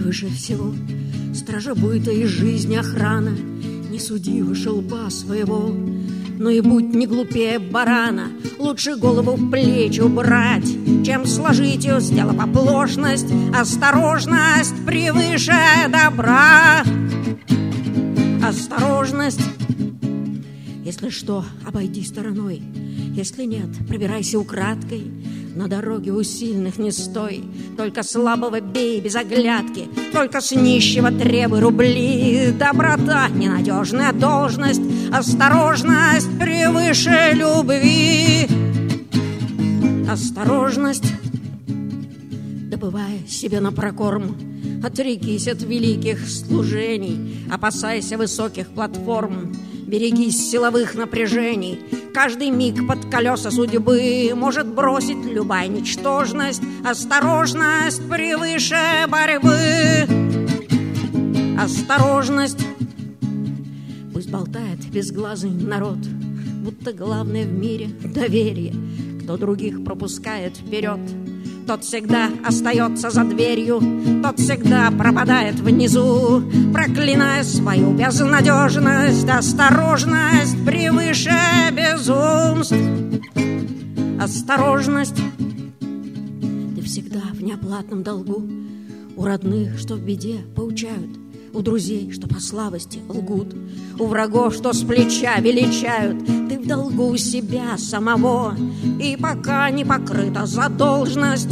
превыше всего. Стража быта и жизни охрана, не суди выше лба своего. Но и будь не глупее барана, лучше голову в плечи убрать, чем сложить ее, сделав оплошность. Осторожность превыше добра. Осторожность. Если что, обойди стороной. Если нет, пробирайся украдкой. На дороге у сильных не стой. Только слабого бей без оглядки. Только с нищего требуй рубли. Доброта — ненадежная должность. Осторожность превыше любви. Осторожность. Добывая себе на прокорм, отрекись от великих служений. Опасайся высоких платформ. Берегись силовых напряжений. Каждый миг под колеса судьбы может бросить любая ничтожность. Осторожность превыше борьбы. Осторожность. Пусть болтает безглазый народ, будто главное в мире доверие. Кто других пропускает вперед, тот всегда остается за дверью, тот всегда пропадает внизу, проклиная свою безнадежность. Осторожность превыше безумств. Осторожность. Ты всегда в неоплатном долгу. У родных, что в беде, поучают. У друзей, что по слабости лгут. У врагов, что с плеча величают. Ты в долгу у себя самого. И пока не покрыта задолженность,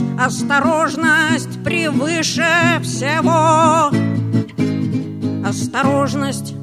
осторожность превыше всего. Осторожность.